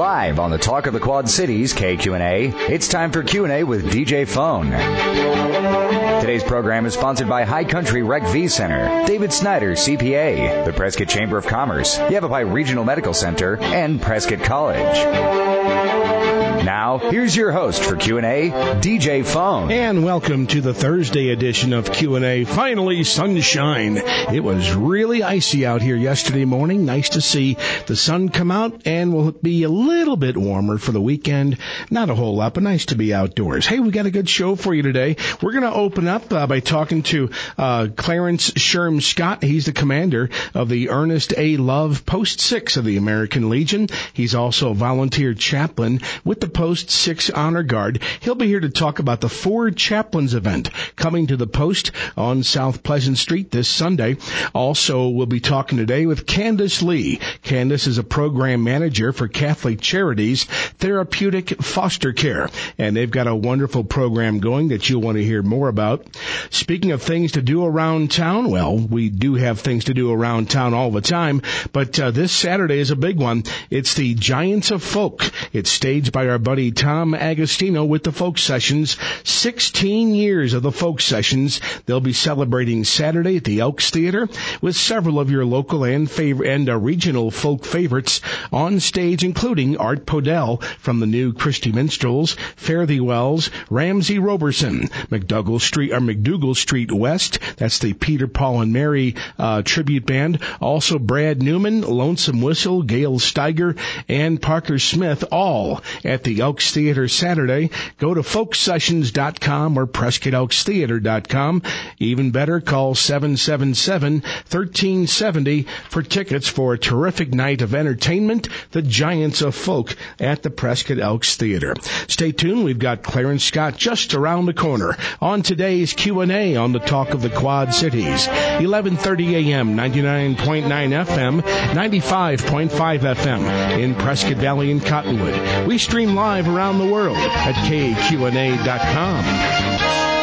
Live on the Talk of the Quad Cities, KQNA, it's time for Q&A with DJ Phone. Today's program is sponsored by High Country Rec V Center, David Snyder, CPA, the Prescott Chamber of Commerce, Yavapai Regional Medical Center, and Prescott College. Now, here's your host for Q&A, DJ Phone. And welcome to the Thursday edition of Q&A. Finally, sunshine. It was really icy out here yesterday morning. Nice to see the sun come out, and will be a little bit warmer for the weekend. Not a whole lot, but nice to be outdoors. Hey, we got a good show for you today. We're going to open up by talking to Clarence Sherm Scott. He's the commander of the Ernest A. Love Post 6 of the American Legion. He's also a volunteer chaplain with the Post 6 Honor Guard. He'll be here to talk about the Four Chaplains event coming to the Post on South Pleasant Street this Sunday. Also, we'll be talking today with Candace Lee. Candace is a program manager for Catholic Charities Therapeutic Foster Care, and they've got a wonderful program going that you'll want to hear more about. Speaking of things to do around town, well, we do have things to do around town all the time, but this Saturday is a big one. It's the Giants of Folk. It's staged by our buddy Tom Agostino with the Folk Sessions. 16 years of the Folk Sessions. They'll be celebrating Saturday at the Elks Theater with several of your local and regional folk favorites on stage, including Art Podell from the new Christy Minstrels, Fare Thee Wells, Ramsey Roberson, McDougall Street West. That's the Peter, Paul, and Mary tribute band. Also Brad Newman, Lonesome Whistle, Gail Steiger, and Parker Smith, all at the Elks Theater Saturday. Go to folksessions.com or PrescottElksTheater.com. Even better, call 777-1370 for tickets for a terrific night of entertainment, the Giants of Folk at the Prescott Elks Theater. Stay tuned. We've got Clarence Scott just around the corner on today's Q&A on the Talk of the Quad Cities. 11:30 a.m., 99.9 FM, 95.5 FM in Prescott Valley and Cottonwood. We stream live around the world at KQNA.com.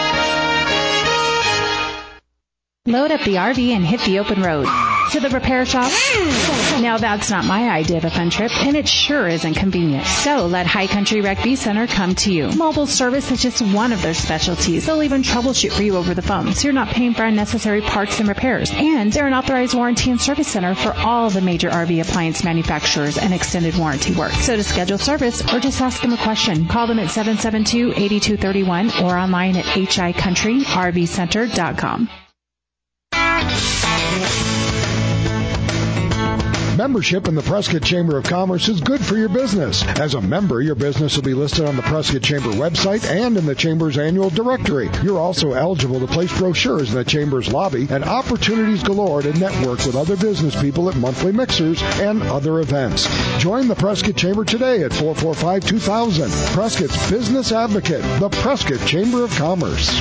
Load up the RV and hit the open road. To the repair shop? Now that's not my idea of a fun trip, and it sure isn't convenient. So let High Country Rec V Center come to you. Mobile service is just one of their specialties. They'll even troubleshoot for you over the phone, so you're not paying for unnecessary parts and repairs. And they're an authorized warranty and service center for all the major RV appliance manufacturers and extended warranty work. So to schedule service or just ask them a question, call them at 772-8231 or online at hicountryrvcenter.com. Membership in the Prescott Chamber of Commerce is good for your business. As a member, your business will be listed on the Prescott Chamber website and in the Chamber's annual directory. You're also eligible to place brochures in the Chamber's lobby and opportunities galore to network with other business people at monthly mixers and other events. Join the Prescott Chamber today at 445-2000. Prescott's Business Advocate, the Prescott Chamber of Commerce.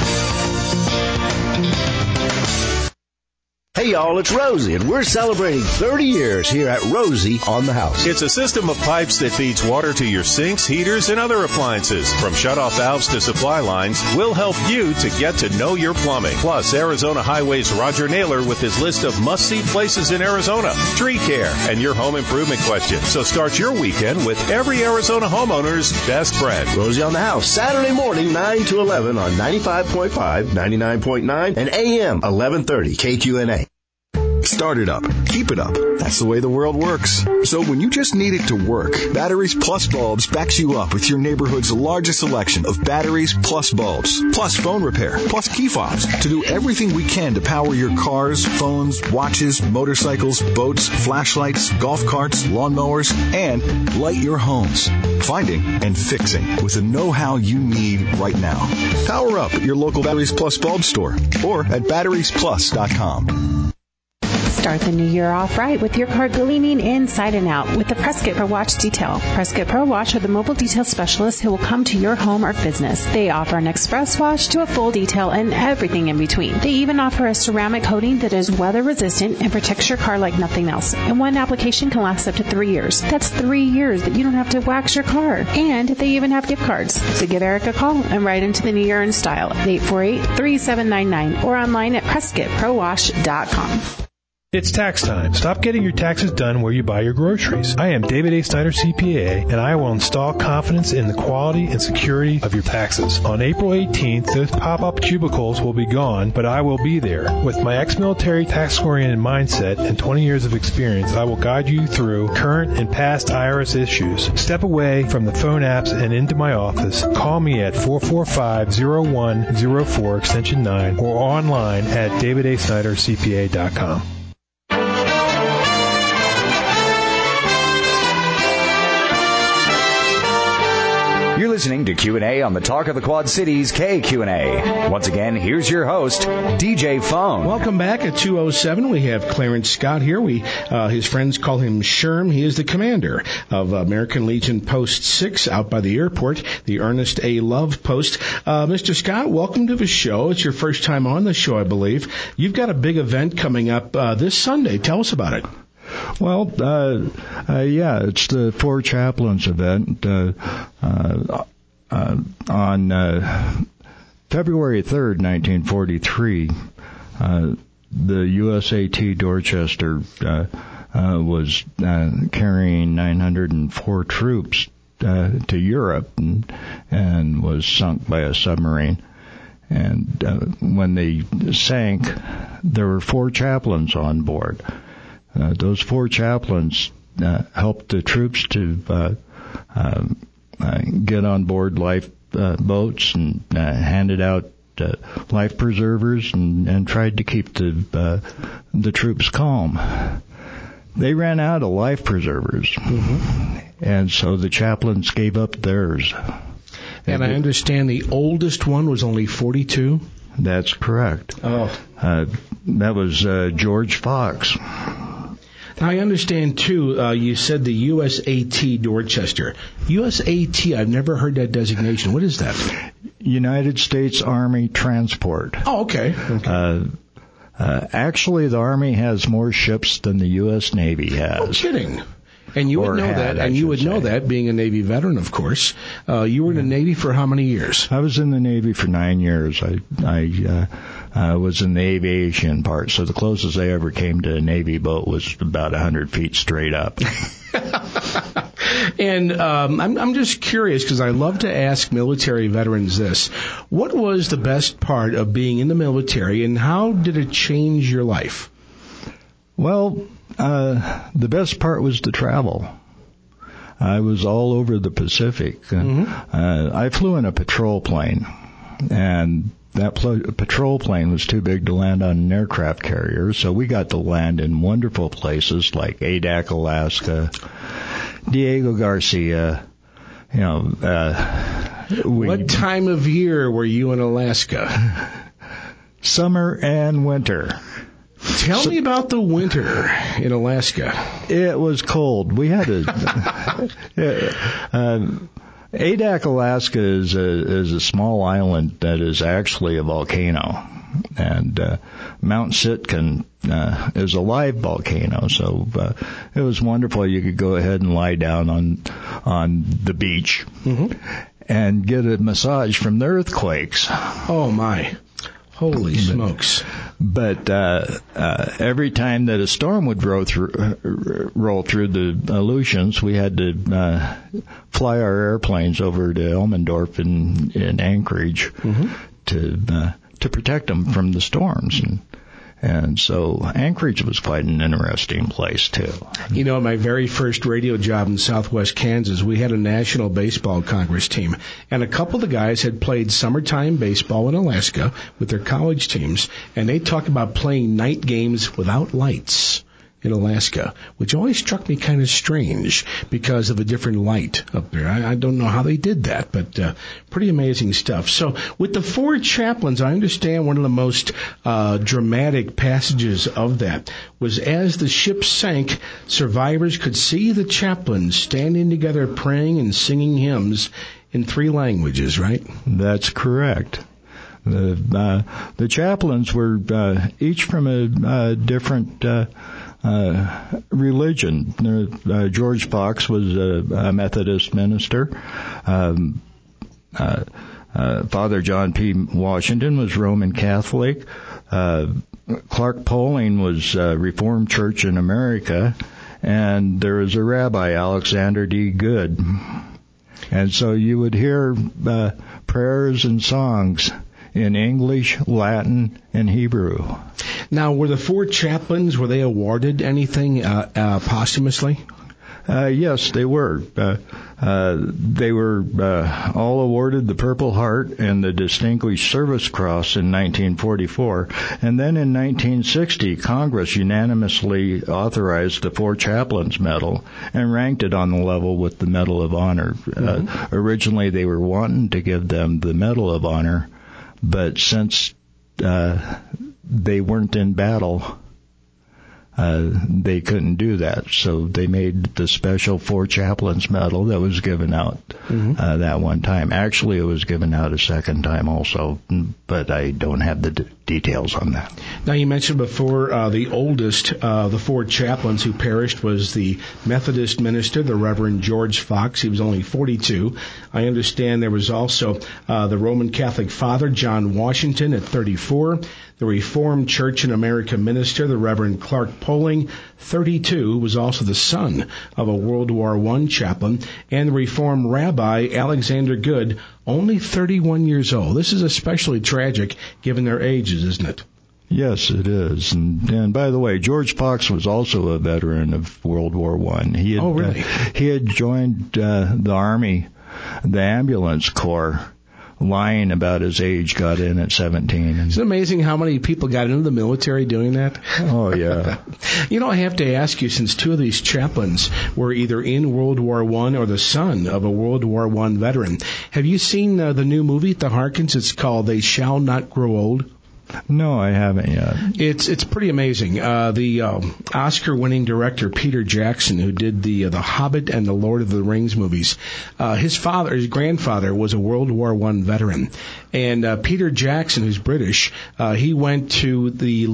Hey y'all, it's Rosie, and we're celebrating 30 years here at Rosie on the House. It's a system of pipes that feeds water to your sinks, heaters, and other appliances. From shutoff valves to supply lines, we'll help you to get to know your plumbing. Plus, Arizona Highway's Roger Naylor with his list of must-see places in Arizona, tree care, and your home improvement questions. So start your weekend with every Arizona homeowner's best friend. Rosie on the House, Saturday morning, 9 to 11 on 95.5, 99.9, and AM 1130 KQNA. Start it up. Keep it up. That's the way the world works. So when you just need it to work, Batteries Plus Bulbs backs you up with your neighborhood's largest selection of Batteries Plus bulbs, plus phone repair, plus key fobs to do everything we can to power your cars, phones, watches, motorcycles, boats, flashlights, golf carts, lawnmowers, and light your homes. Finding and fixing with the know-how you need right now. Power up at your local Batteries Plus bulb store or at batteriesplus.com. Start the new year off right with your car gleaming inside and out with the Prescott Pro Watch Detail. Prescott Pro Watch are the mobile detail specialists who will come to your home or business. They offer an express wash to a full detail and everything in between. They even offer a ceramic coating that is weather resistant and protects your car like nothing else. And one application can last up to 3 years. That's 3 years that you don't have to wax your car. And they even have gift cards. So give Eric a call and ride into the new year in style at 848-3799 or online at PrescottProWash.com. It's tax time. Stop getting your taxes done where you buy your groceries. I am David A. Snyder, CPA, and I will install confidence in the quality and security of your taxes. On April 18th, those pop-up cubicles will be gone, but I will be there. With my ex-military tax-oriented mindset and 20 years of experience, I will guide you through current and past IRS issues. Step away from the phone apps and into my office. Call me at 445-0104 extension 9 or online at davidasnydercpa.com. You're listening to Q&A on the Talk of the Quad Cities KQNA. Once again, here's your host, DJ Phone. Welcome back at 207. We have Clarence Scott here. His friends call him Sherm. He is the commander of American Legion Post 6 out by the airport, the Ernest A. Love Post. Mr. Scott, welcome to the show. It's your first time on the show, I believe. You've got a big event coming up this Sunday. Tell us about it. Well, it's the Four Chaplains event on February 3rd, 1943. The USAT Dorchester was carrying 904 troops to Europe and was sunk by a submarine. And when they sank, there were four chaplains on board. Those four chaplains helped the troops to get on board life boats and handed out life preservers and tried to keep the troops calm. They ran out of life preservers, and so the chaplains gave up theirs. And I understand the oldest one was only 42? That's correct. Oh. That was George Fox. Now, I understand, too, you said the USAT Dorchester. USAT, I've never heard that designation. What is that? United States Army Transport. Oh, okay. Actually, the Army has more ships than the U.S. Navy has. No kidding. And you would know that, and you would know that, being a Navy veteran, of course. You were in the Navy for how many years? I was in the Navy for 9 years. I was in the aviation part, so the closest I ever came to a Navy boat was about 100 feet straight up. And I'm just curious, because I love to ask military veterans this. What was the best part of being in the military, and how did it change your life? Well, the best part was the travel. I was all over the Pacific. I flew in a patrol plane, and that patrol plane was too big to land on an aircraft carrier, so we got to land in wonderful places like Adak, Alaska, Diego Garcia. What time of year were you in Alaska? Summer and winter. Tell me about the winter in Alaska. It was cold. We had Adak, Alaska is a small island that is actually a volcano, and Mount Sitkan is a live volcano. So it was wonderful. You could go ahead and lie down on the beach and get a massage from the earthquakes. Oh my! Holy smokes! But every time that a storm would roll through the Aleutians, we had to fly our airplanes over to Elmendorf in Anchorage to protect them from the storms. And so Anchorage was quite an interesting place, too. You know, my very first radio job in southwest Kansas, we had a National Baseball Congress team. And a couple of the guys had played summertime baseball in Alaska with their college teams. And they talked about playing night games without lights in Alaska, which always struck me kind of strange because of a different light up there. I don't know how they did that, but pretty amazing stuff. So with the four chaplains, I understand one of the most dramatic passages of that was as the ship sank, survivors could see the chaplains standing together praying and singing hymns in 3 languages, right? That's correct. The chaplains were each from a different religion. George Fox was a Methodist minister. Father John P. Washington was Roman Catholic. Clark Poling was a Reformed Church in America, and there was a rabbi, Alexander D. Good. And so you would hear prayers and songs in English, Latin, and Hebrew. Now, were the 4 chaplains, were they awarded anything posthumously? Yes, they were. They were all awarded the Purple Heart and the Distinguished Service Cross in 1944. And then in 1960, Congress unanimously authorized the 4 Chaplains Medal and ranked it on the level with the Medal of Honor. Originally, they were wanting to give them the Medal of Honor, but since they weren't in battle, they couldn't do that, so they made the special 4 Chaplains Medal that was given out that one time. Actually, it was given out a second time also, but I don't have the details on that. Now, you mentioned before the oldest of the 4 chaplains who perished was the Methodist minister, the Reverend George Fox. He was only 42. I understand there was also the Roman Catholic father, John Washington, at 34. The Reformed Church in America minister, the Reverend Clark Poling, 32, was also the son of a World War I chaplain, and the Reformed rabbi, Alexander Good, only 31 years old. This is especially tragic given their ages, isn't it? Yes, it is. And by the way, George Fox was also a veteran of World War I. Really? He had joined the Army, the ambulance corps, lying about his age, got in at 17. It's amazing how many people got into the military doing that. Oh, yeah. You know, I have to ask you, since 2 of these chaplains were either in World War I or the son of a World War I veteran, have you seen the new movie at the Harkins? It's called They Shall Not Grow Old. No, I haven't yet. It's pretty amazing. The Oscar-winning director Peter Jackson, who did the Hobbit and the Lord of the Rings movies, his grandfather was a World War I veteran, and Peter Jackson, who's British, he went to the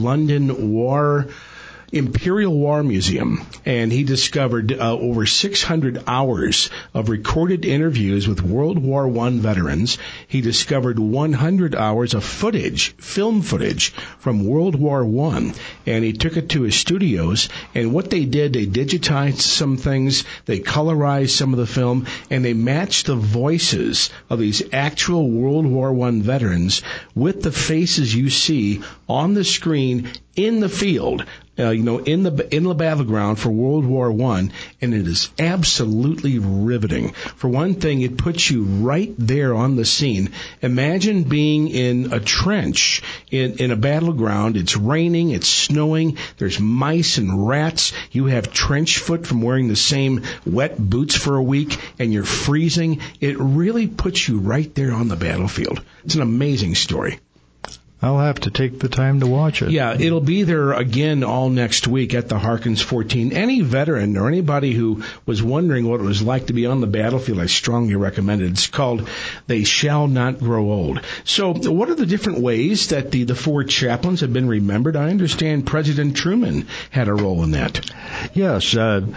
London Imperial War Museum, and he discovered over 600 hours of recorded interviews with World War I veterans. He discovered 100 hours of film footage from World War I, and he took it to his studios, and what they did, they digitized some things, they colorized some of the film, and they matched the voices of these actual World War I veterans with the faces you see on the screen in the field, in the battleground for World War I, and it is absolutely riveting. For one thing, it puts you right there on the scene. Imagine being in a trench in a battleground. It's raining, it's snowing, there's mice and rats. You have trench foot from wearing the same wet boots for a week, and you're freezing. It really puts you right there on the battlefield. It's an amazing story. I'll have to take the time to watch it. Yeah, it'll be there again all next week at the Harkins 14. Any veteran or anybody who was wondering what it was like to be on the battlefield, I strongly recommend it. It's called They Shall Not Grow Old. So what are the different ways that the 4 chaplains have been remembered? I understand President Truman had a role in that. Yes,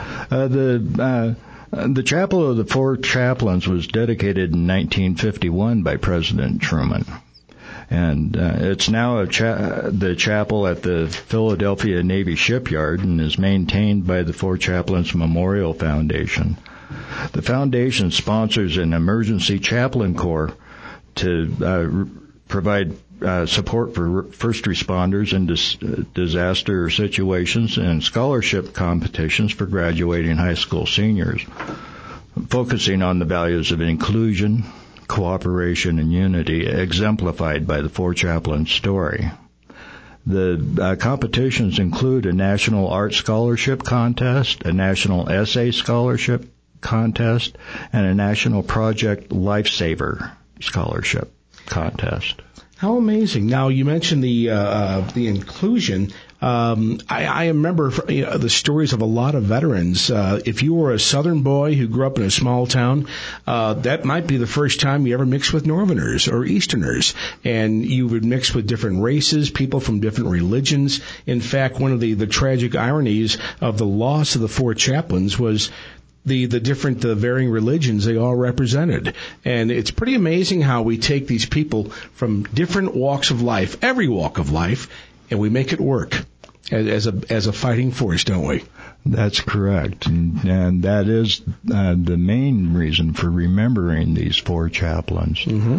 the Chapel of the 4 Chaplains was dedicated in 1951 by President Truman. And it's now the chapel at the Philadelphia Navy Shipyard and is maintained by the 4 Chaplains Memorial Foundation. The foundation sponsors an emergency chaplain corps to provide support for first responders in disaster situations and scholarship competitions for graduating high school seniors, focusing on the values of inclusion, cooperation, and unity, exemplified by the 4 Chaplains story. The competitions include a National Art Scholarship Contest, a National Essay Scholarship Contest, and a National Project Lifesaver Scholarship Contest. How amazing. Now, you mentioned the inclusion. I remember the stories of a lot of veterans. If you were a Southern boy who grew up in a small town, that might be the first time you ever mixed with Northerners or Easterners. And you would mix with different races, people from different religions. In fact, one of the tragic ironies of the loss of the 4 chaplains was the varying religions they all represented. And it's pretty amazing how we take these people from different walks of life, every walk of life, and we make it work as a fighting force, don't we? That's correct, and that is the main reason for remembering these four chaplains. Mm-hmm.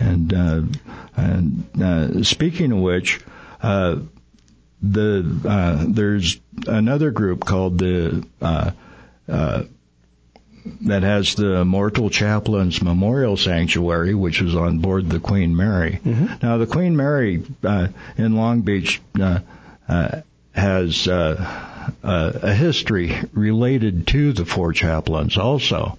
And speaking of which, there's another group called that has the Immortal Chaplains Memorial Sanctuary, which is on board the Queen Mary. Mm-hmm. Now, the Queen Mary in Long Beach has a history related to the four chaplains also.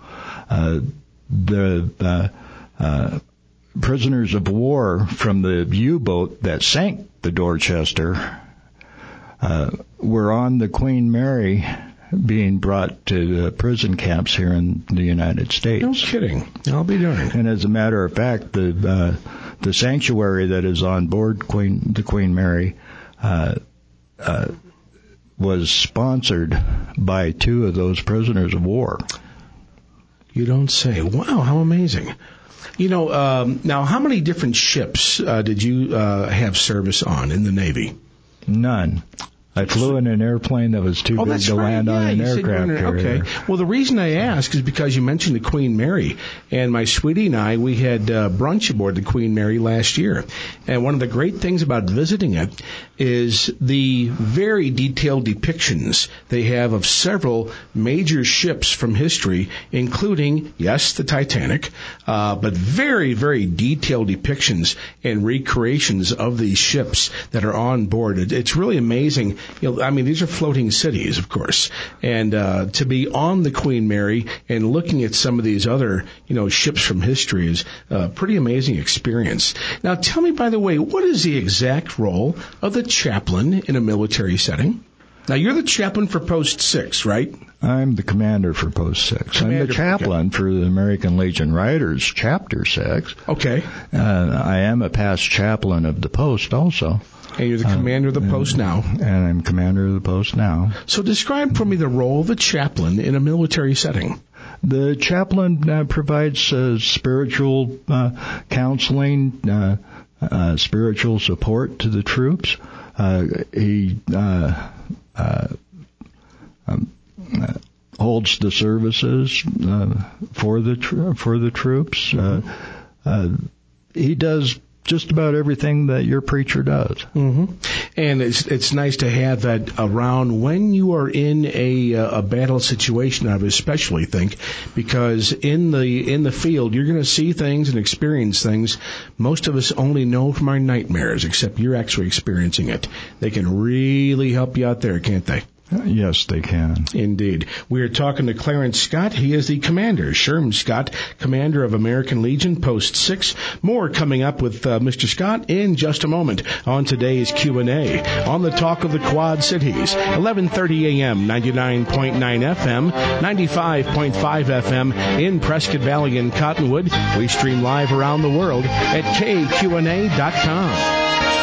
The prisoners of war from the U-boat that sank the Dorchester were on the Queen Mary being brought to prison camps here in the United States. No kidding. I'll be darned. And as a matter of fact, the sanctuary that is on board the Queen Mary was sponsored by two of those prisoners of war. You don't say. Wow, how amazing. Now, how many different ships did you have service on in the Navy? None. I flew in an airplane that was too big to land on an aircraft carrier. Okay. Well, the reason I ask is because you mentioned the Queen Mary, and my sweetie and I, we had brunch aboard the Queen Mary last year. And one of the great things about visiting it is the very detailed depictions they have of several major ships from history, including, yes, the Titanic, but very, very detailed depictions and recreations of these ships that are on board. It's really amazing. These are floating cities, of course, and to be on the Queen Mary and looking at some of these other, ships from history is a pretty amazing experience. Now, tell me, by the way, what is the exact role of the chaplain in a military setting? Now, you're the chaplain for Post 6, right? I'm the commander for Post 6. I'm the chaplain for the American Legion Riders, Chapter 6. Okay. I am a past chaplain of the post also. And you're the commander of the post now. And I'm commander of the post now. So describe for me the role of the chaplain in a military setting. The chaplain provides spiritual counseling, spiritual support to the troops. He holds the services for the troops. He does just about everything that your preacher does. Mm-hmm. And it's nice to have that around when you are in a battle situation. I would especially think, because in the field you're going to see things and experience things most of us only know from our nightmares, except you're actually experiencing it. They can really help you out there, can't they? Yes, they can. Indeed. We are talking to Clarence Scott. He is the commander, Sherman Scott, commander of American Legion, Post 6. More coming up with Mr. Scott in just a moment on today's Q&A on the Talk of the Quad Cities, 11:30 a.m., 99.9 FM, 95.5 FM in Prescott Valley and Cottonwood. We stream live around the world at kqna.com.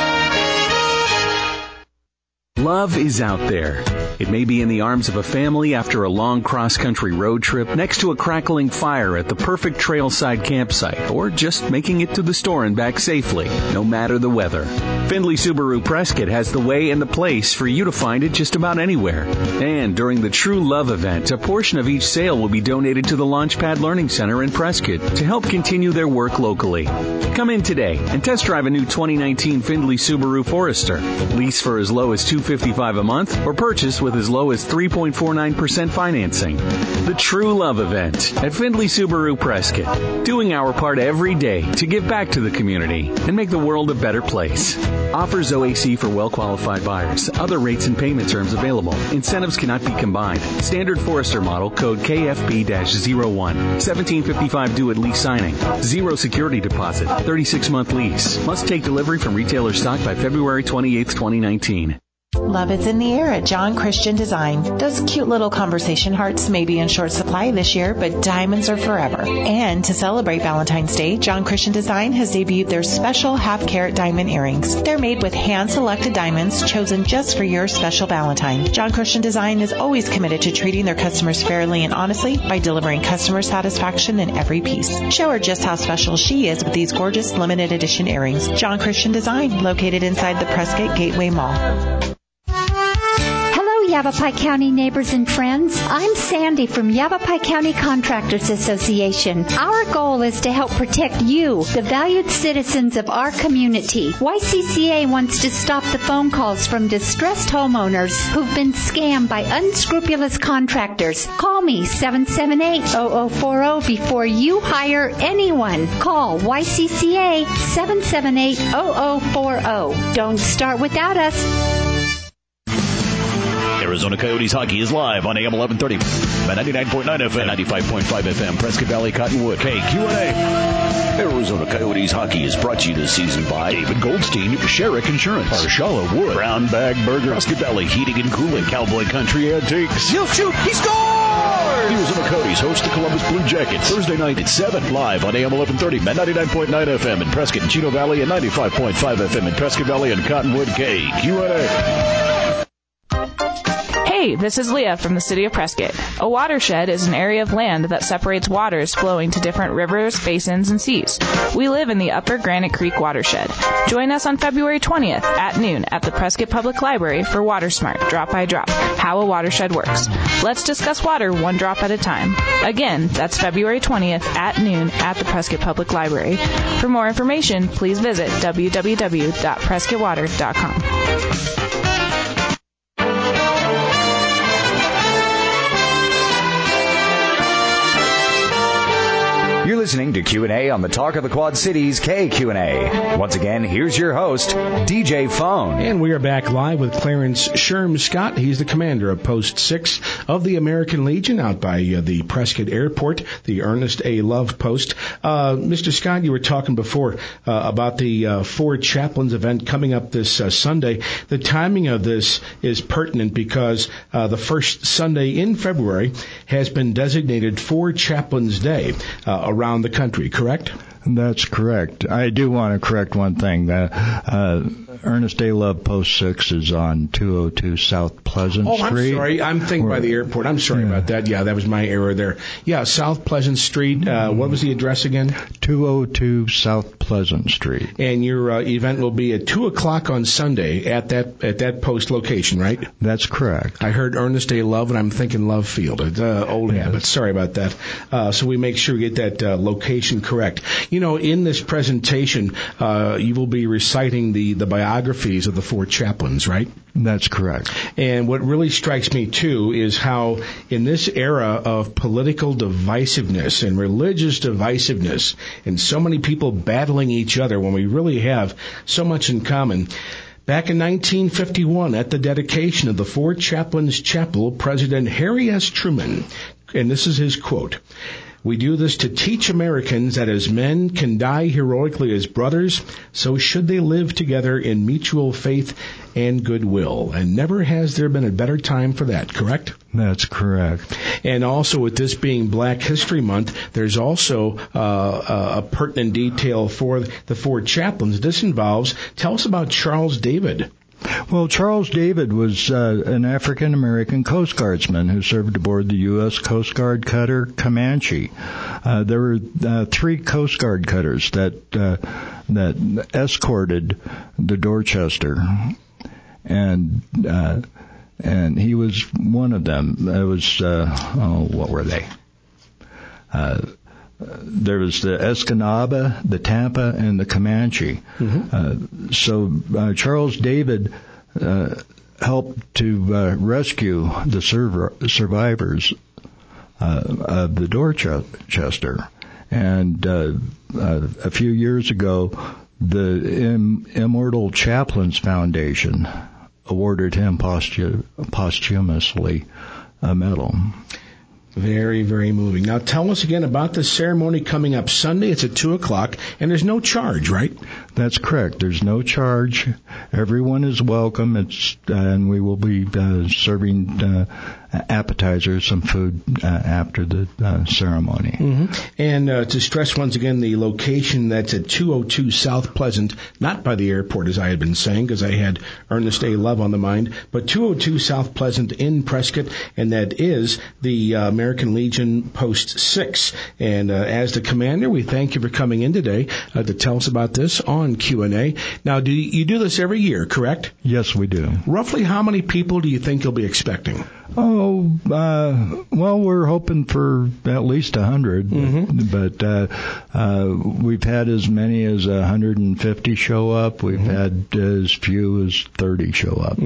Love is out there. It may be in the arms of a family after a long cross-country road trip, next to a crackling fire at the perfect trailside campsite, or just making it to the store and back safely, no matter the weather. Findlay Subaru Prescott has the way and the place for you to find it just about anywhere. And during the True Love event, a portion of each sale will be donated to the Launchpad Learning Center in Prescott to help continue their work locally. Come in today and test drive a new 2019 Findlay Subaru Forester. Lease for as low as $255 a month, or purchase with as low as 3.49% financing. The True Love event at Findlay Subaru Prescott. Doing our part every day to give back to the community and make the world a better place. Offers OAC for well-qualified buyers. Other rates and payment terms available. Incentives cannot be combined. Standard Forester model code KFB-01. $1,755 due at lease signing. 0 security deposit. 36-month lease. Must take delivery from retailer stock by February 28, 2019. Love is in the air at John Christian Design. Those cute little conversation hearts may be in short supply this year, but diamonds are forever. And to celebrate Valentine's Day, John Christian Design has debuted their special half-carat diamond earrings. They're made with hand-selected diamonds chosen just for your special Valentine. John Christian Design is always committed to treating their customers fairly and honestly by delivering customer satisfaction in every piece. Show her just how special she is with these gorgeous limited edition earrings. John Christian Design, located inside the Prescott Gateway Mall. Yavapai County neighbors and friends. I'm Sandy from Yavapai County Contractors Association. Our goal is to help protect you, the valued citizens of our community. YCCA wants to stop the phone calls from distressed homeowners who've been scammed by unscrupulous contractors. Call me 778-0040 before you hire anyone. Call YCCA 778-0040. Don't start without us. Arizona Coyotes hockey is live on AM 1130 at 99.9 FM, 95.5 FM, Prescott Valley, Cottonwood, KQNA. Arizona Coyotes hockey is brought to you this season by David Goldstein, Sherrick Insurance, Parshala Wood, Brown Bag Burger, Prescott Valley Heating and Cooling, Cowboy Country Antiques. He'll shoot, he scores! Arizona Coyotes host the Columbus Blue Jackets Thursday night at 7, live on AM 1130 at 99.9 FM in Prescott and Chino Valley and 95.5 FM in Prescott Valley and Cottonwood, KQNA. Hey, this is Leah from the City of Prescott. A watershed is an area of land that separates waters flowing to different rivers, basins, and seas. We live in the Upper Granite Creek watershed. Join us on February 20th at noon at the Prescott Public Library for Water Smart, Drop by Drop, how a watershed works. Let's discuss water one drop at a time. Again, that's February 20th at noon at the Prescott Public Library. For more information, please visit www.prescottwater.com. You're listening to Q&A on the Talk of the Quad Cities, KQNA. Once again, here's your host, DJ Phone. And we are back live with Clarence Sherm Scott. He's the commander of Post 6 of the American Legion out by the Prescott Airport, the Ernest A. Love Post. Mr. Scott, you were talking before about the Four Chaplains event coming up this Sunday. The timing of this is pertinent because the first Sunday in February has been designated Four Chaplains Day around the country, correct? That's correct. I do want to correct one thing. Ernest A. Love Post 6 is on 202 South Pleasant Street. I'm sorry. I'm thinking by the airport. I'm sorry about that. Yeah, that was my error there. Yeah, South Pleasant Street. What was the address again? 202 South Pleasant Street. And your event will be at 2 o'clock on Sunday at that post location, right? That's correct. I heard Ernest A. Love, and I'm thinking Love Field. It's old habit. Sorry about that. So we make sure we get that location correct. You know, in this presentation, you will be reciting the biographies of the four chaplains, right? That's correct. And what really strikes me, too, is how in this era of political divisiveness and religious divisiveness and so many people battling each other when we really have so much in common, back in 1951, at the dedication of the Four Chaplains Chapel, President Harry S. Truman, and this is his quote, "We do this to teach Americans that as men can die heroically as brothers, so should they live together in mutual faith and goodwill. And never has there been a better time for that," correct? That's correct. And also with this being Black History Month, there's also a pertinent detail for the four chaplains. This involves, tell us about Charles David. Well, Charles David was an African-American Coast Guardsman who served aboard the U.S. Coast Guard cutter Comanche. There were 3 Coast Guard cutters that escorted the Dorchester, and he was one of them. It was what were they? There was the Escanaba, the Tampa, and the Comanche. Mm-hmm. So Charles David helped to rescue the survivors of the Dorchester. And a few years ago, the Immortal Chaplains Foundation awarded him posthumously a medal. Very, very moving. Now, tell us again about the ceremony coming up Sunday. It's at 2 o'clock, and there's no charge, right? That's correct. There's no charge. Everyone is welcome. And we will be serving appetizers, some food after the ceremony. Mm-hmm. And to stress once again, the location, that's at 202 South Pleasant, not by the airport, as I had been saying, because I had Ernest A. Love on the mind, but 202 South Pleasant in Prescott, and that is the American Legion Post 6. And as the commander, we thank you for coming in today to tell us about this on Q&A. Now, you do this every year, correct? Yes, we do. Roughly how many people do you think you'll be expecting? Well, we're hoping for at least 100, but we've had as many as 150 show up. We've had as few as 30 show up.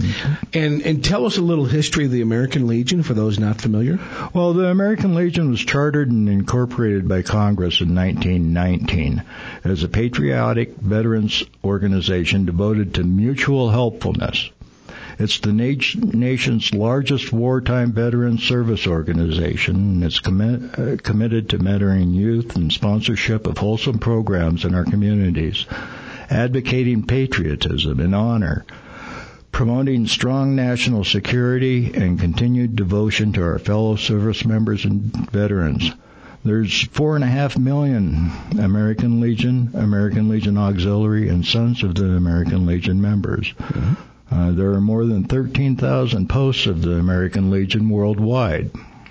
And tell us a little history of the American Legion for those not familiar. Well, the American Legion was chartered and incorporated by Congress in 1919 as a patriotic veterans organization devoted to mutual helpfulness. It's the nation's largest wartime veteran service organization, and it's committed to mentoring youth and sponsorship of wholesome programs in our communities, advocating patriotism and honor, promoting strong national security, and continued devotion to our fellow service members and veterans. There's 4.5 million American Legion Auxiliary, and Sons of the American Legion members. There are more than 13,000 posts of the American Legion worldwide.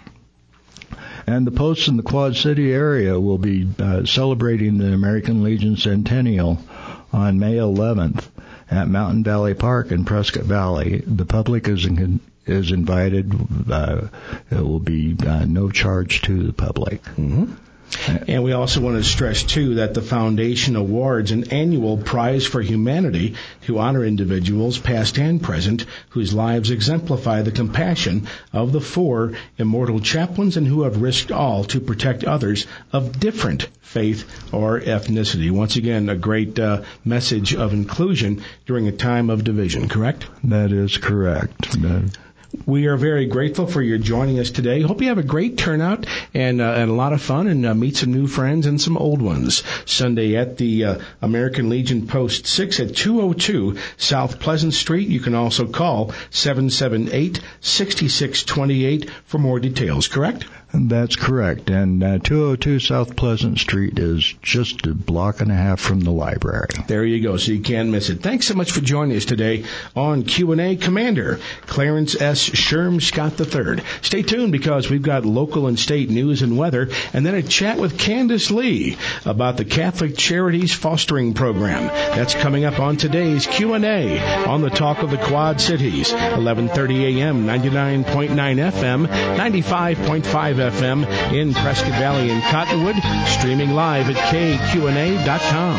And the posts in the Quad City area will be celebrating the American Legion Centennial on May 11th at Mountain Valley Park in Prescott Valley. The public is invited. It will be no charge to the public. And we also want to stress, too, that the Foundation awards an annual Prize for Humanity to honor individuals, past and present, whose lives exemplify the compassion of the 4 immortal chaplains and who have risked all to protect others of different faith or ethnicity. Once again, a great message of inclusion during a time of division, correct? That is correct. We are very grateful for your joining us today. Hope you have a great turnout and a lot of fun, and meet some new friends and some old ones. Sunday at the American Legion Post 6 at 202 South Pleasant Street. You can also call 778-6628 for more details, correct? That's correct. And 202 South Pleasant Street is just a block and a half from the library. There you go, so you can't miss it. Thanks so much for joining us today on Q&A. Commander Clarence S. Sherm-Scott III. Stay tuned, because we've got local and state news and weather, and then a chat with Candace Lee about the Catholic Charities Fostering Program. That's coming up on today's Q&A on the Talk of the Quad Cities, 11:30 a.m., 99.9 FM, 95.5 FM in Prescott Valley and Cottonwood, streaming live at kqna.com.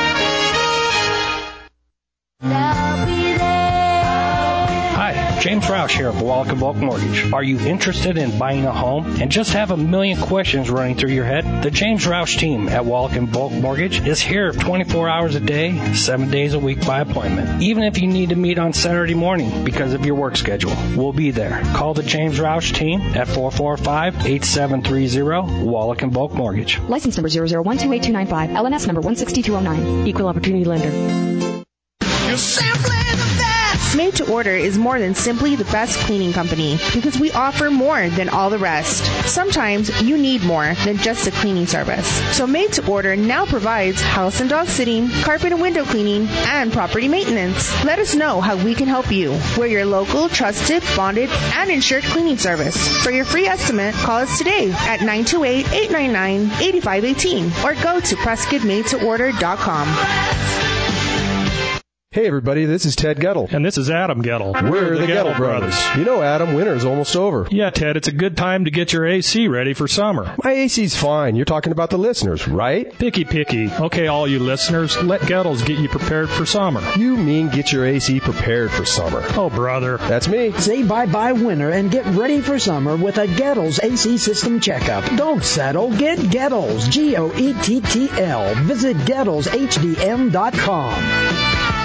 Hi, James Roush here of Wallach & Volk Mortgage. Are you interested in buying a home and just have a million questions running through your head? The James Roush team at Wallach & Volk Mortgage is here 24 hours a day, 7 days a week by appointment. Even if you need to meet on Saturday morning because of your work schedule, we'll be there. Call the James Roush team at 445-8730, Wallach & Volk Mortgage. License number 0012825, LNS number 16209, Equal Opportunity Lender. You're simply the best. Made to Order is more than simply the best cleaning company, because we offer more than all the rest. Sometimes you need more than just a cleaning service. So Made to Order now provides house and dog sitting, carpet and window cleaning, and property maintenance. Let us know how we can help you. We're your local, trusted, bonded, and insured cleaning service. For your free estimate, call us today at 928-899-8518 or go to PrescottMadeToOrder.com. Hey everybody, this is Ted Gettle. And this is Adam Gettle. We're the Gettle Brothers. You know, Adam, winter's almost over. Yeah, Ted, it's a good time to get your AC ready for summer. My AC's fine. You're talking about the listeners, right? Picky. Okay, all you listeners, let Gettles get you prepared for summer. You mean get your AC prepared for summer. Oh, brother. That's me. Say bye-bye winter and get ready for summer with a Gettles AC system checkup. Don't settle. Get Gettles. Gettl. Visit GettlesHDM.com.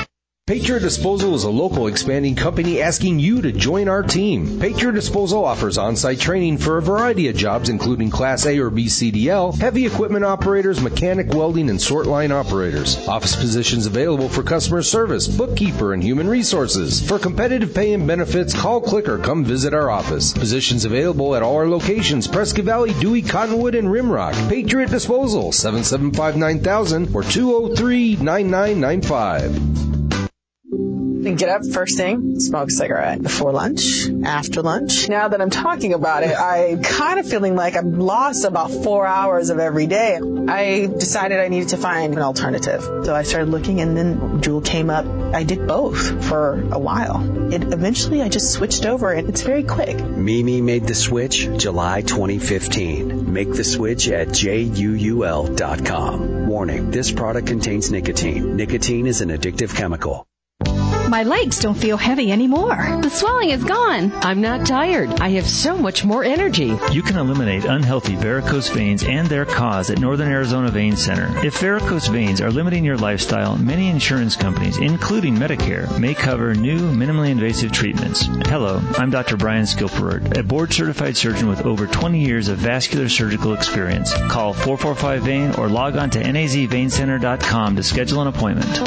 Patriot Disposal is a local expanding company asking you to join our team. Patriot Disposal offers on-site training for a variety of jobs including Class A or B CDL, heavy equipment operators, mechanic, welding, and sort line operators. Office positions available for customer service, bookkeeper, and human resources. For competitive pay and benefits, call, click, or come visit our office. Positions available at all our locations, Prescott Valley, Dewey, Cottonwood, and Rimrock. Patriot Disposal, 775-9000 or 203-9995. Get up first thing, smoke a cigarette before lunch, after lunch. Now that I'm talking about it, I'm kind of feeling like I've lost about 4 hours of every day. I decided I needed to find an alternative. So I started looking, and then Juul came up. I did both for a while. Eventually I just switched over, and it's very quick. Mimi made the switch July 2015. Make the switch at JUUL.com. Warning, this product contains nicotine. Nicotine is an addictive chemical. My legs don't feel heavy anymore. The swelling is gone. I'm not tired. I have so much more energy. You can eliminate unhealthy varicose veins and their cause at Northern Arizona Vein Center. If varicose veins are limiting your lifestyle, many insurance companies, including Medicare, may cover new minimally invasive treatments. Hello, I'm Dr. Brian Skilperud, a board-certified surgeon with over 20 years of vascular surgical experience. Call 445-VEIN or log on to nazveincenter.com to schedule an appointment.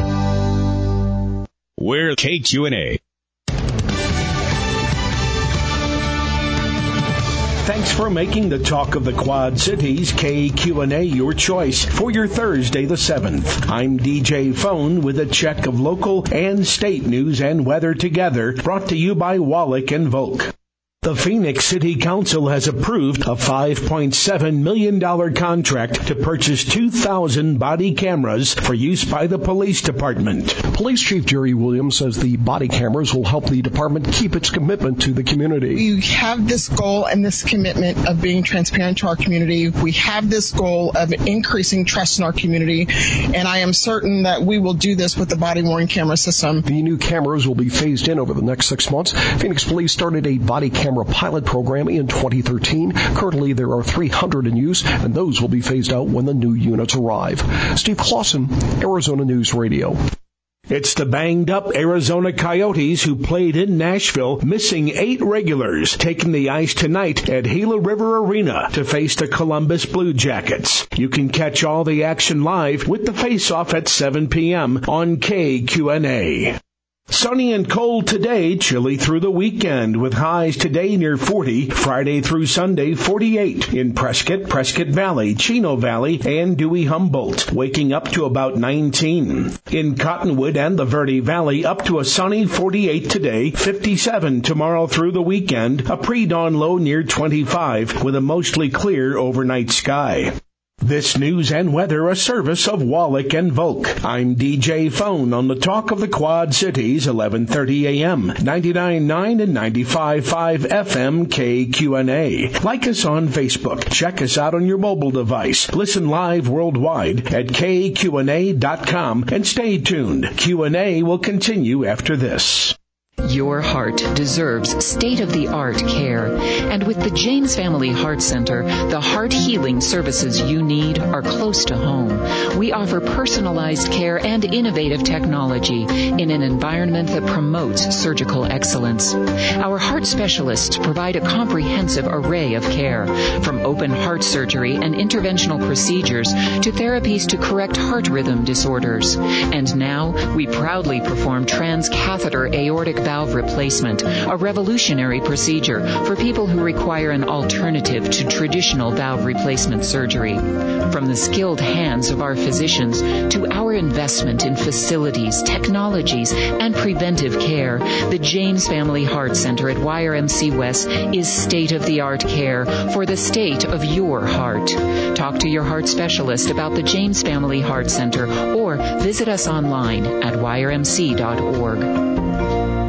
We're KQNA. Thanks for making the talk of the Quad Cities, KQNA, your choice for your Thursday the 7th. I'm DJ Phone with a check of local and state news and weather together, brought to you by Wallach and Volk. The Phoenix City Council has approved a $5.7 million contract to purchase 2,000 body cameras for use by the police department. Police Chief Jerry Williams says the body cameras will help the department keep its commitment to the community. We have this goal and this commitment of being transparent to our community. We have this goal of increasing trust in our community, and I am certain that we will do this with the body-worn camera system. The new cameras will be phased in over the next 6 months. Phoenix Police started a body camera pilot program in 2013. Currently, there are 300 in use, and those will be phased out when the new units arrive. Steve Clausen, Arizona News Radio. It's the banged-up Arizona Coyotes who played in Nashville, missing 8 regulars, taking the ice tonight at Gila River Arena to face the Columbus Blue Jackets. You can catch all the action live with the face-off at 7 p.m. on KQNA. Sunny and cold today, chilly through the weekend, with highs today near 40, Friday through Sunday 48 in Prescott, Prescott Valley, Chino Valley, and Dewey Humboldt, waking up to about 19. In Cottonwood and the Verde Valley, up to a sunny 48 today, 57 tomorrow through the weekend, a pre-dawn low near 25, with a mostly clear overnight sky. This news and weather a service of Wallach and Volk. I'm DJ Phone on the Talk of the Quad Cities, 11:30 a.m., 99.9 and 95.5 FM KQNA. Like us on Facebook. Check us out on your mobile device. Listen live worldwide at KQNA.com and stay tuned. Q&A will continue after this. Your heart deserves state-of-the-art care. And with the James Family Heart Center, the heart healing services you need are close to home. We offer personalized care and innovative technology in an environment that promotes surgical excellence. Our heart specialists provide a comprehensive array of care, from open heart surgery and interventional procedures to therapies to correct heart rhythm disorders. And now, we proudly perform transcatheter aortic valve replacement, a revolutionary procedure for people who require an alternative to traditional valve replacement surgery. From the skilled hands of our physicians to our investment in facilities, technologies, and preventive care, the James Family Heart Center at YRMC West is state-of-the-art care for the state of your heart. Talk to your heart specialist about the James Family Heart Center or visit us online at yrmc.org.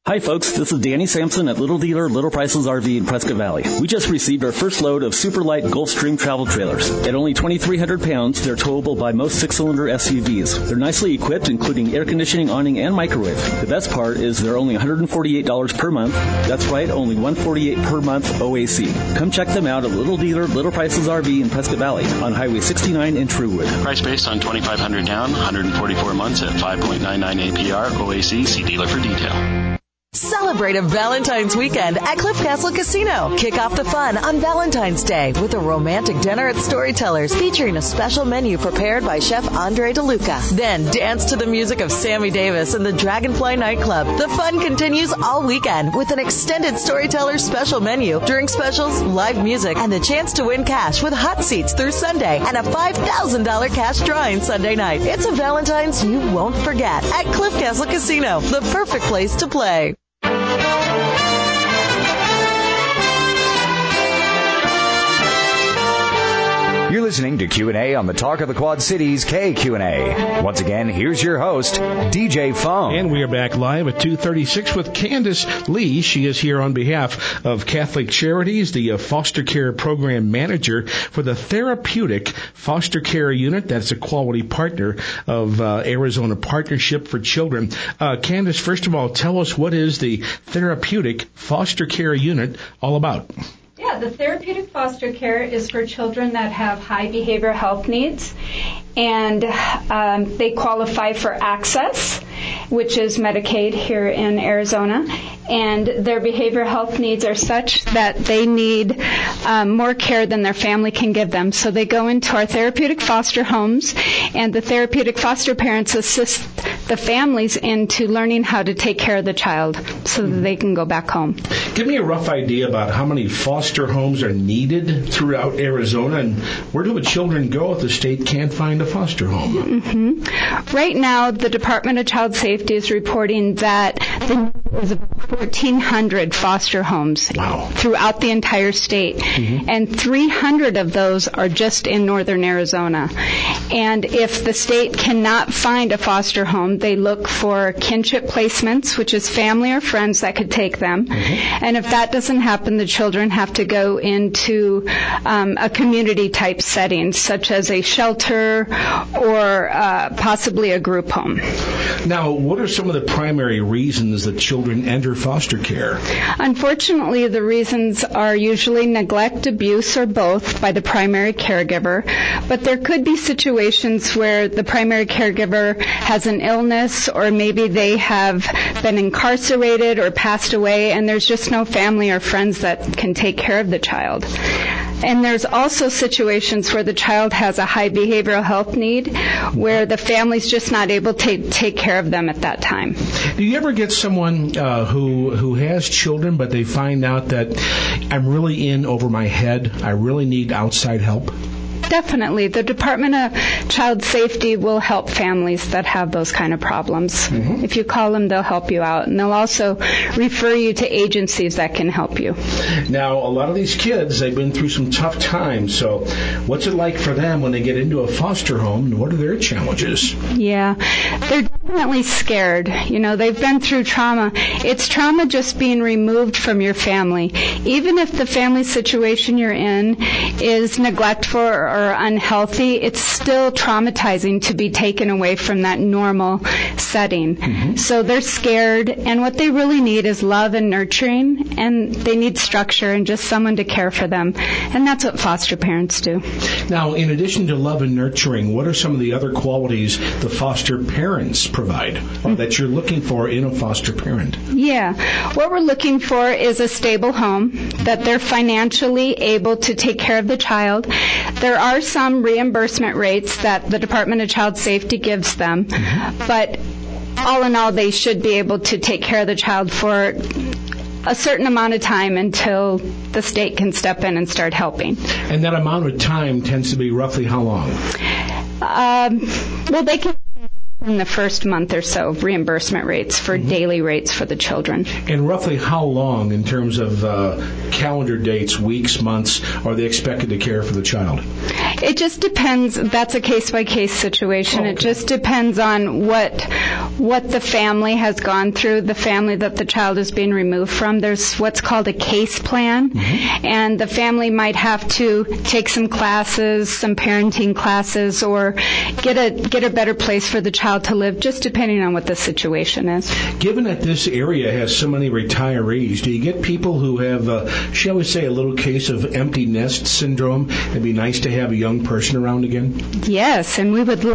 Hi folks, this is Danny Sampson at Little Dealer Little Prices RV in Prescott Valley. We just received our first load of super light Gulfstream travel trailers. At only 2,300 pounds, they're towable by most 6-cylinder SUVs. They're nicely equipped, including air conditioning, awning, and microwave. The best part is they're only $148 per month. That's right, only $148 per month OAC. Come check them out at Little Dealer Little Prices RV in Prescott Valley on Highway 69 in Truewood. Price based on $2,500 down, 144 months at 5.99 APR. OAC, see dealer for detail. Celebrate a Valentine's weekend at Cliff Castle Casino. Kick off the fun on Valentine's Day with a romantic dinner at Storytellers featuring a special menu prepared by Chef Andre DeLuca. Then dance to the music of Sammy Davis and the Dragonfly Nightclub. The fun continues all weekend with an extended Storytellers special menu, drink specials, live music, and the chance to win cash with hot seats through Sunday and a $5,000 cash drawing Sunday night. It's a Valentine's you won't forget at Cliff Castle Casino, the perfect place to play. You're listening to Q&A on the Talk of the Quad Cities KQNA. Once again, here's your host, DJ Phone. And we are back live at 2:36 with Candace Lee. She is here on behalf of Catholic Charities, the foster care program manager for the Therapeutic Foster Care Unit. That's a quality partner of Arizona Partnership for Children. Candace, first of all, tell us, what is the Therapeutic Foster Care Unit all about? Yeah, the therapeutic foster care is for children that have high behavioral health needs, and they qualify for access, which is Medicaid here in Arizona, and their behavioral health needs are such that they need more care than their family can give them. So they go into our therapeutic foster homes, and the therapeutic foster parents assist the families into learning how to take care of the child so that they can go back home. Give me a rough idea about how many foster homes are needed throughout Arizona, and where do the children go if the state can't find a foster home? Mm-hmm. Right now, the Department of Child Safety is reporting that there's 1,400 foster homes throughout the entire state, and 300 of those are just in northern Arizona. And if the state cannot find a foster home, they look for kinship placements, which is family or friends that could take them. And if that doesn't happen, the children have to go into a community-type setting, such as a shelter or possibly a group home. Now, what are some of the primary reasons that children enter foster care? Unfortunately, the reasons are usually neglect, abuse, or both by the primary caregiver. But there could be situations where the primary caregiver has an illness, or maybe they have been incarcerated or passed away, and there's just no family or friends that can take care of the child. And there's also situations where the child has a high behavioral health need, where the family's just not able to take care of them at that time. Do you ever get someone who has children, but they find out that I'm really in over my head, I really need outside help? Definitely. The Department of Child Safety will help families that have those kind of problems. If you call them, they'll help you out. And they'll also refer you to agencies that can help you. Now, a lot of these kids, they've been through some tough times. So what's it like for them when they get into a foster home, and what are their challenges? Yeah, they're definitely scared. You know, they've been through trauma. It's trauma just being removed from your family. Even if the family situation you're in is neglectful or unhealthy, it's still traumatizing to be taken away from that normal setting. So they're scared, and what they really need is love and nurturing, and they need structure and just someone to care for them. And that's what foster parents do. Now, in addition to love and nurturing, what are some of the other qualities the foster parents provide that you're looking for in a foster parent? Yeah. What we're looking for is a stable home, that they're financially able to take care of the child. There are some reimbursement rates that the Department of Child Safety gives them, but all in all, they should be able to take care of the child for a certain amount of time until the state can step in and start helping. And that amount of time tends to be roughly how long? Well, they can in the first month or so, reimbursement rates for daily rates for the children. And roughly how long, in terms of calendar dates, weeks, months, are they expected to care for the child? It just depends. That's a case-by-case situation. It just depends on what the family has gone through, the family that the child is being removed from. There's what's called a case plan, and the family might have to take some classes, some parenting classes, or get a better place for the child to live, just depending on what the situation is. Given that this area has so many retirees, do you get people who have, shall we say, a little case of empty nest syndrome? It'd be nice to have a young person around again? Yes, and we would look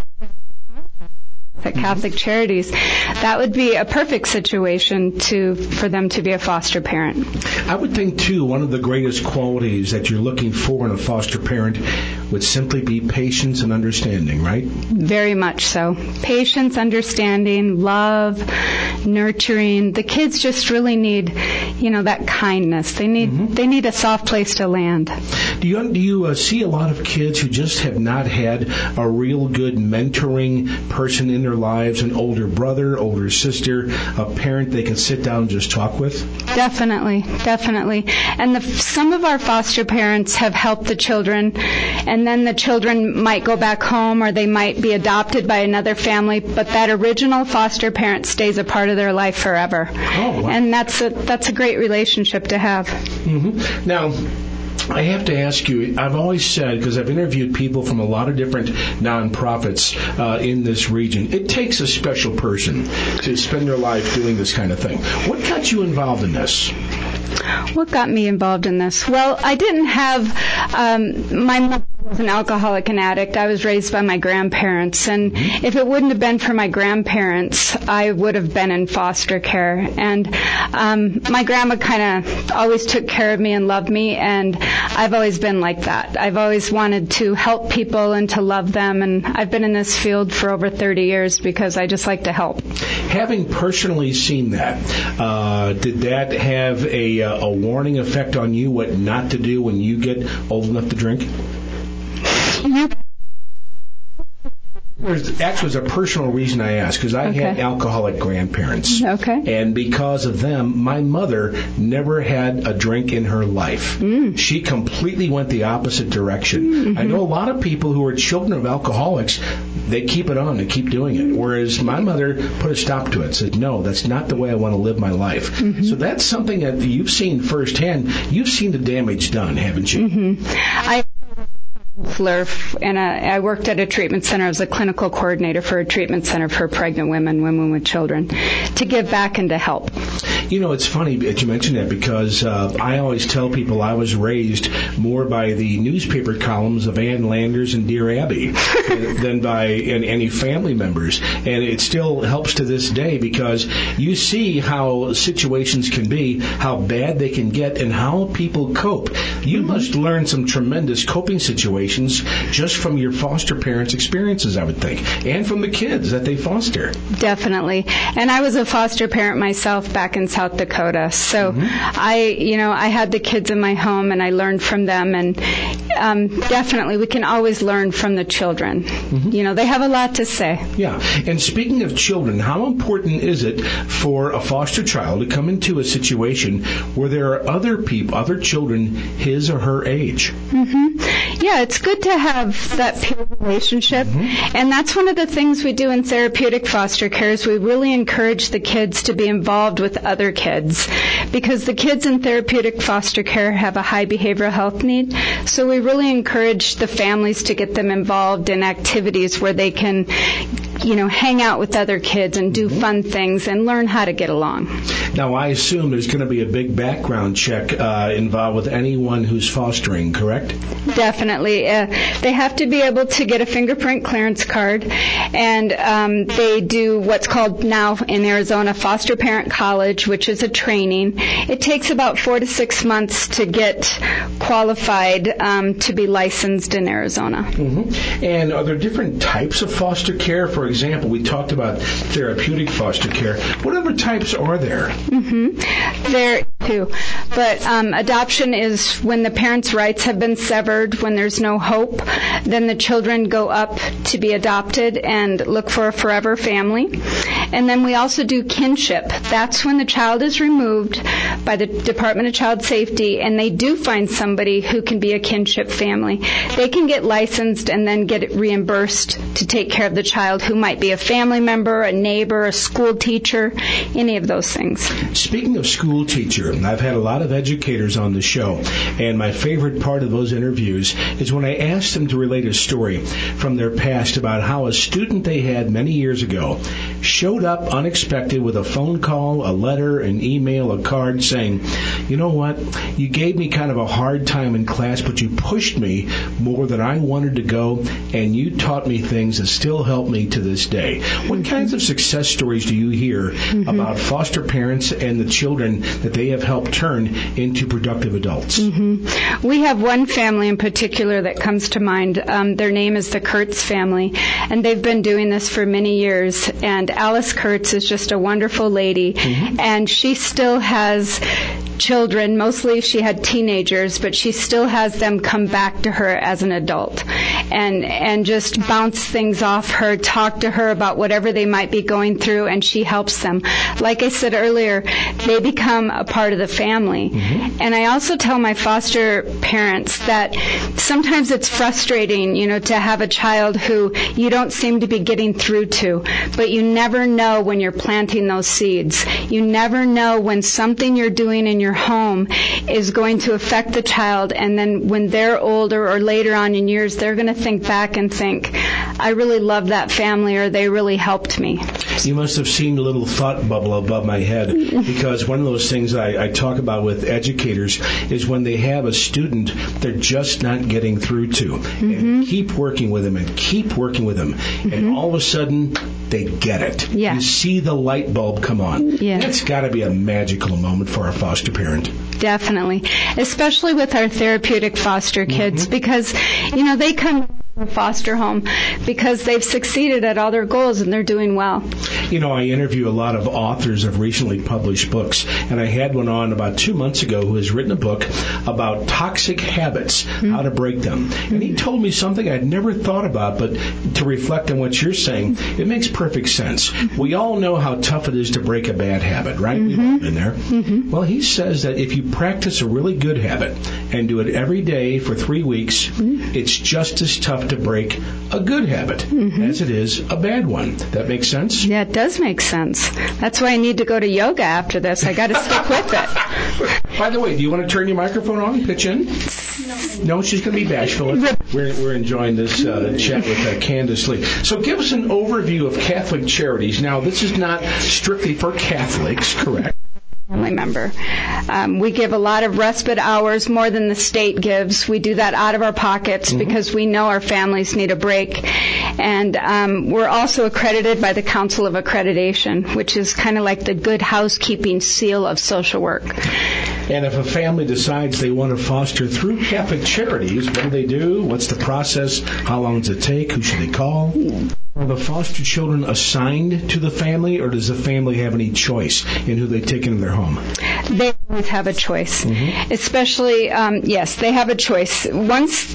at Catholic Charities. That would be a perfect situation for them to be a foster parent. I would think, too, one of the greatest qualities that you're looking for in a foster parent would simply be patience and understanding, right? Very much so. Patience, understanding, love, nurturing. The kids just really need, that kindness. They need a soft place to land. Do you see a lot of kids who just have not had a real good mentoring person in their lives, an older brother, older sister, a parent they can sit down and just talk with? Definitely. And some of our foster parents have helped the children, and then the children might go back home or they might be adopted by another family, but that original foster parent stays a part of their life forever. Oh, wow. And that's a great relationship to have. Mm-hmm. Now, I have to ask you, I've always said, because I've interviewed people from a lot of different nonprofits in this region, it takes a special person to spend their life doing this kind of thing. What got you involved in this? What got me involved in this? Well, I didn't have, my mother was an alcoholic and addict. I was raised by my grandparents, and if it wouldn't have been for my grandparents, I would have been in foster care. And my grandma kind of always took care of me and loved me, and I've always been like that. I've always wanted to help people and to love them, and I've been in this field for over 30 years because I just like to help. Having personally seen that, did that have a warning effect on you, what not to do when you get old enough to drink? Actually, there's a personal reason I asked, because I had alcoholic grandparents. Okay. And because of them, my mother never had a drink in her life. She completely went the opposite direction. Mm-hmm. I know a lot of people who are children of alcoholics, they keep it on, they keep doing it. Whereas my mother put a stop to it, said, no, that's not the way I want to live my life. Mm-hmm. So that's something that you've seen firsthand. You've seen the damage done, haven't you? Mm-hmm. And I worked at a treatment center as a clinical coordinator for a treatment center for pregnant women with children, to give back and to help. It's funny that you mention that, because I always tell people I was raised more by the newspaper columns of Ann Landers and Dear Abby than by any family members. And it still helps to this day, because you see how situations can be, how bad they can get, and how people cope. You must learn some tremendous coping situations just from your foster parents' experiences, I would think, and from the kids that they foster. Definitely. And I was a foster parent myself back in South Dakota. So I had the kids in my home, and I learned from them. And definitely, we can always learn from the children. Mm-hmm. They have a lot to say. Yeah. And speaking of children, how important is it for a foster child to come into a situation where there are other children his or her age? Mm-hmm. Yeah, it's good to have that peer relationship. Mm-hmm. And that's one of the things we do in therapeutic foster care, is we really encourage the kids to be involved with other kids, because the kids in therapeutic foster care have a high behavioral health need. So we really encourage the families to get them involved in activities where they can, hang out with other kids and do fun things and learn how to get along. Now, I assume there's going to be a big background check involved with anyone who's fostering, correct? Definitely. They have to be able to get a fingerprint clearance card, and they do what's called now in Arizona Foster Parent College, which is a training. It takes about 4 to 6 months to get qualified to be licensed in Arizona. Mm-hmm. And are there different types of foster care? For example, we talked about therapeutic foster care. What other types are there? Mm-hmm. too. But adoption is when the parents' rights have been severed, when there's no hope, then the children go up to be adopted and look for a forever family. And then we also do kinship. That's when the child is removed by the Department of Child Safety, and they do find somebody who can be a kinship family. They can get licensed and then get it reimbursed to take care of the child, who might be a family member, a neighbor, a school teacher, any of those things. Speaking of school teacher, I've had a lot of educators on the show, and my favorite part of those interviews is when I asked them to relate a story from their past about how a student they had many years ago showed up unexpected with a phone call, a letter, an email, a card saying, you know what, you gave me kind of a hard time in class, but you pushed me more than I wanted to go, and you taught me things that still help me to this day. What kinds of success stories do you hear about foster parents and the children that they have helped turn into productive adults? We have one family in particular that comes to mind. Their name is the Kurtz family, and they've been doing this for many years. And Alice Kurtz is just a wonderful lady, and she still has children. Mostly she had teenagers, but she still has them come back to her as an adult and just bounce things off her, talk to her about whatever they might be going through, and she helps them. Like I said earlier, they become a part of the family. And I also tell my foster parents that sometimes it's frustrating, to have a child who you don't seem to be getting through to, but you never know when you're planting those seeds. You never know when something you're doing in your home is going to affect the child, and then when they're older or later on in years, they're going to think back and think, I really love that family, or they really helped me. You must have seen a little thought bubble above my head, because one of those things I talk about with educators is when they have a student they're just not getting through to, and keep working with them and keep working with them, and all of a sudden they get it. You see the light bulb come on. That's got to be a magical moment for a foster parent. Definitely, especially with our therapeutic foster kids, because they come from a foster home because they've succeeded at all their goals and they're doing well. I interview a lot of authors of recently published books, and I had one on about 2 months ago who has written a book about toxic habits, how to break them. And he told me something I'd never thought about, but to reflect on what you're saying, it makes perfect sense. We all know how tough it is to break a bad habit, right? We've all been there. Well, he says that if you practice a really good habit and do it every day for 3 weeks, it's just as tough to break a good habit as it is a bad one. That makes sense? Yeah, it does make sense. That's why I need to go to yoga after this. I got to stick with it. By the way, do you want to turn your microphone on? Pitch in? No, she's going to be bashful. We're enjoying this chat with Candace Lee. So give us an overview of Catholic Charities. Now, this is not strictly for Catholics, correct? Family member. We give a lot of respite hours, more than the state gives. We do that out of our pockets because we know our families need a break. And we're also accredited by the Council of Accreditation, which is kind of like the good housekeeping seal of social work. And if a family decides they want to foster through Catholic Charities, what do they do? What's the process? How long does it take? Who should they call? Are the foster children assigned to the family, or does the family have any choice in who they take into their home? They always have a choice. Especially, yes, they have a choice. Once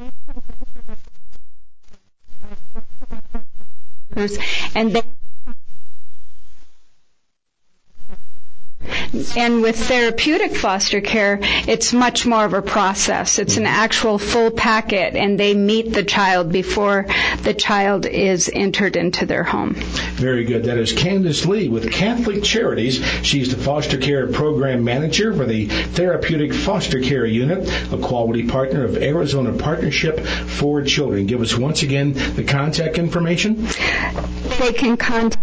And with therapeutic foster care, it's much more of a process. It's an actual full packet, and they meet the child before the child is entered into their home. Very good. That is Candace Lee with Catholic Charities. She's the foster care program manager for the Therapeutic Foster Care Unit, a quality partner of Arizona Partnership for Children. Give us once again the contact information. They can contact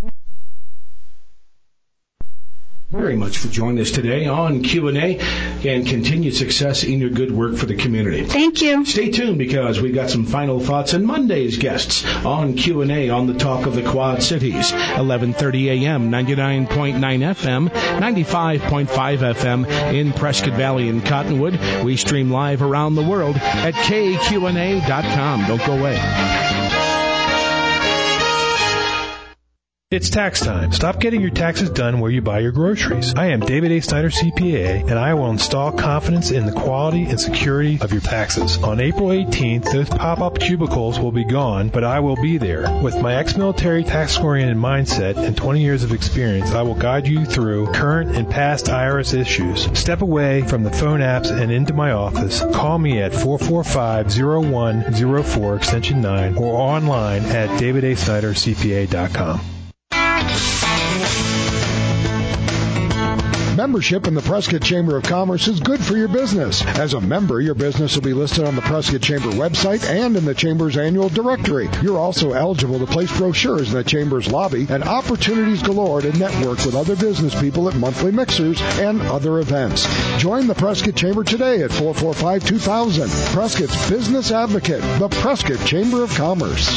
very much for joining us today on Q&A, and continued success in your good work for the community. Thank you. Stay tuned, because we've got some final thoughts and Monday's guests on Q&A on the Talk of the Quad Cities. 11:30 a.m., 99.9 FM, 95.5 FM in Prescott Valley and Cottonwood. We stream live around the world at KQNA.com. Don't go away. It's tax time. Stop getting your taxes done where you buy your groceries. I am David A. Snyder, CPA, and I will install confidence in the quality and security of your taxes. On April 18th, those pop-up cubicles will be gone, but I will be there. With my ex-military tax-oriented mindset and 20 years of experience, I will guide you through current and past IRS issues. Step away from the phone apps and into my office. Call me at 445-0104 extension 9 or online at davidasnydercpa.com. Membership in the Prescott Chamber of Commerce is good for your business. As a member, your business will be listed on the Prescott Chamber website and in the Chamber's annual directory. You're also eligible to place brochures in the Chamber's lobby and opportunities galore to network with other business people at monthly mixers and other events. Join the Prescott Chamber today at 445-2000. Prescott's Business Advocate, the Prescott Chamber of Commerce.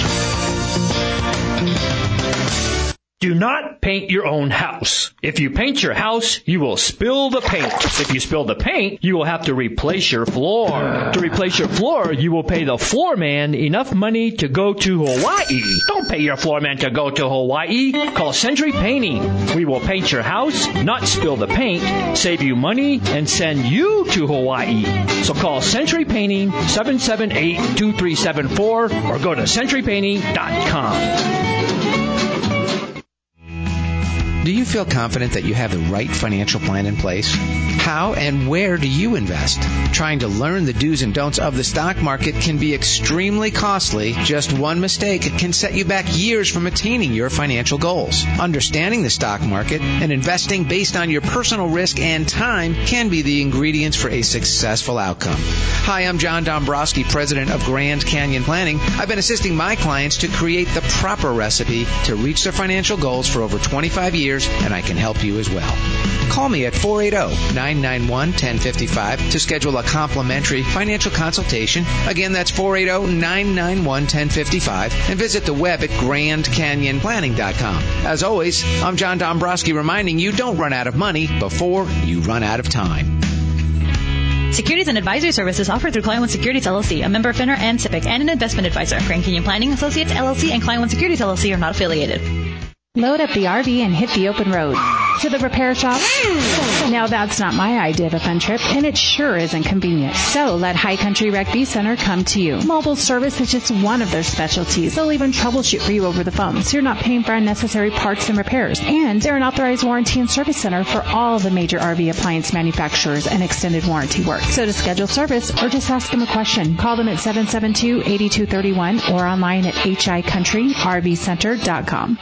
Do not paint your own house. If you paint your house, you will spill the paint. If you spill the paint, you will have to replace your floor. To replace your floor, you will pay the floor man enough money to go to Hawaii. Don't pay your floor man to go to Hawaii. Call Century Painting. We will paint your house, not spill the paint, save you money, and send you to Hawaii. So call Century Painting 778-2374 or go to centurypainting.com. Do you feel confident that you have the right financial plan in place? How and where do you invest? Trying to learn the do's and don'ts of the stock market can be extremely costly. Just one mistake can set you back years from attaining your financial goals. Understanding the stock market and investing based on your personal risk and time can be the ingredients for a successful outcome. Hi, I'm John Dombrowski, president of Grand Canyon Planning. I've been assisting my clients to create the proper recipe to reach their financial goals for over 25 years, and I can help you as well. Call me at 480-991-1055 to schedule a complimentary financial consultation. Again, that's 480-991-1055, and visit the web at GrandCanyonPlanning.com. As always, I'm John Dombrowski reminding you, don't run out of money before you run out of time. Securities and advisory services offered through Client One Securities LLC, a member of FINRA and SIPC, and an investment advisor. Grand Canyon Planning Associates LLC and Client One Securities LLC are not affiliated. Load up the RV and hit the open road. To the repair shop? Now that's not my idea of a fun trip, and it sure isn't convenient. So let High Country Rec V Center come to you. Mobile service is just one of their specialties. They'll even troubleshoot for you over the phone, so you're not paying for unnecessary parts and repairs. And they're an authorized warranty and service center for all the major RV appliance manufacturers and extended warranty work. So to schedule service or just ask them a question, call them at 772-8231 or online at hicountryrvcenter.com.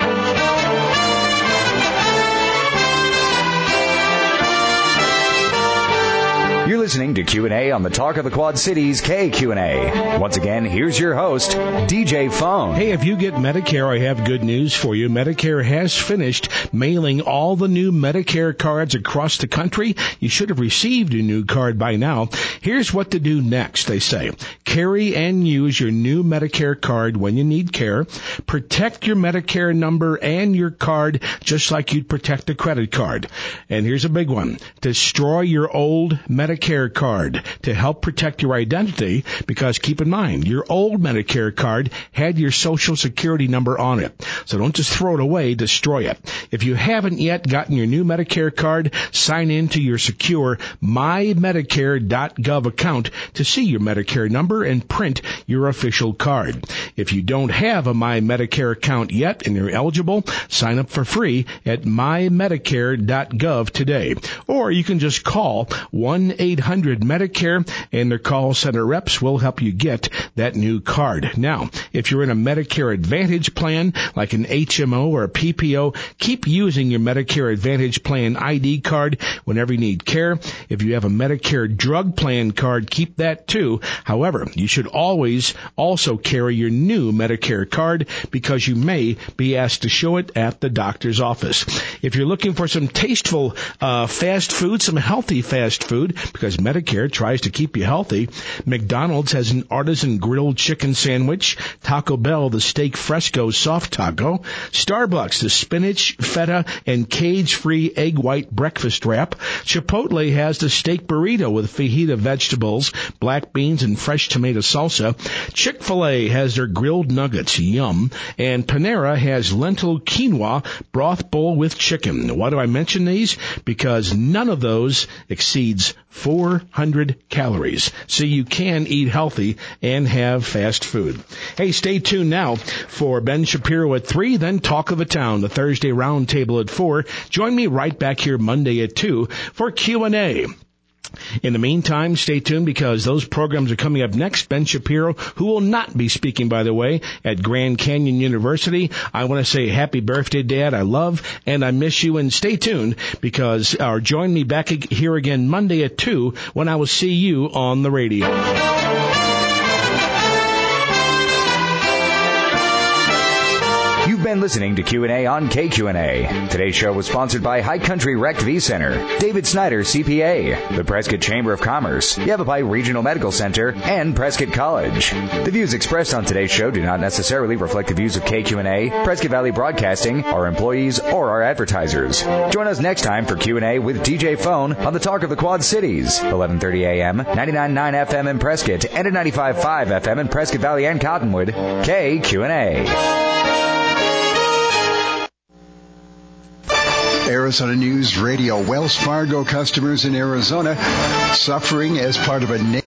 You're listening to Q&A on the Talk of the Quad Cities KQNA. Once again, here's your host, DJ Phone. Hey, if you get Medicare, I have good news for you. Medicare has finished mailing all the new Medicare cards across the country. You should have received a new card by now. Here's what to do next, they say. Carry and use your new Medicare card when you need care. Protect your Medicare number and your card just like you'd protect a credit card. And here's a big one. Destroy your old Medicare card to help protect your identity, because keep in mind, your old Medicare card had your Social Security number on it. So don't just throw it away, destroy it. If you haven't yet gotten your new Medicare card, sign in to your secure mymedicare.gov account to see your Medicare number and print your official card. If you don't have a My Medicare account yet and you're eligible, sign up for free at mymedicare.gov today. Or you can just call 1-800-MEDICARE and their call center reps will help you get that new card. Now, if you're in a Medicare Advantage plan like an HMO or a PPO, keep using your Medicare Advantage plan ID card whenever you need care. If you have a Medicare drug plan card, keep that too. However, you should always also carry your new Medicare card because you may be asked to show it at the doctor's office. If you're looking for some tasteful fast food, some healthy fast food, because Medicare tries to keep you healthy. McDonald's has an artisan grilled chicken sandwich. Taco Bell, the steak fresco soft taco. Starbucks, the spinach, feta, and cage-free egg white breakfast wrap. Chipotle has the steak burrito with fajita vegetables, black beans, and fresh tomato salsa. Chick-fil-A has their grilled nuggets, yum. And Panera has lentil quinoa broth bowl with chicken. Why do I mention these? Because none of those exceeds 400 calories. So you can eat healthy and have fast food. Hey, stay tuned now for Ben Shapiro at 3, then Talk of the Town, the Thursday Roundtable at 4. Join me right back here Monday at 2 for Q&A. In the meantime, stay tuned because those programs are coming up next. Ben Shapiro, who will not be speaking, by the way, at Grand Canyon University. I want to say happy birthday, Dad. I love and I miss you. And stay tuned because join me back here again Monday at 2 when I will see you on the radio. You've been listening to Q&A on KQNA. Today's show was sponsored by High Country Rec V Center, David Snyder CPA, the Prescott Chamber of Commerce, Yavapai Regional Medical Center, and Prescott College. The views expressed on today's show do not necessarily reflect the views of KQNA, Prescott Valley Broadcasting, our employees, or our advertisers. Join us next time for Q&A with DJ Phone on the Talk of the Quad Cities, 11:30 a.m., 99.9 FM in Prescott, and at 95.5 FM in Prescott Valley and Cottonwood. KQNA. Arizona News Radio. Wells Fargo customers in Arizona suffering as part of a